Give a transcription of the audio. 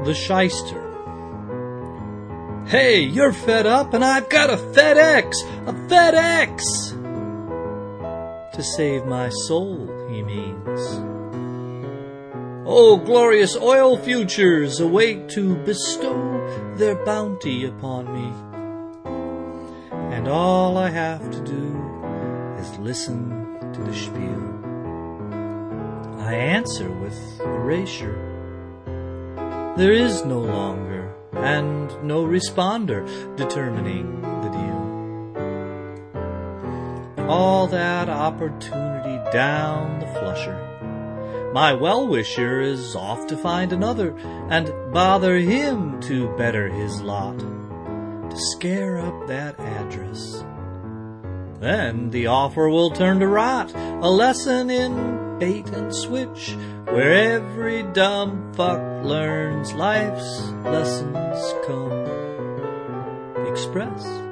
the shyster. Hey, you're fed up and I've got a FedEx! A FedEx! To save my soul, he means. Oh, glorious oil futures await to bestow their bounty upon me. And all I have to do is listen to the spiel. I answer with erasure. There is no longer and no responder determining the deal. All that opportunity down the flusher. My well-wisher is off to find another and bother him to better his lot, to scare up that address. Then the offer will turn to rot, a lesson in bait and switch, where every dumb fuck learns life's lessons come express.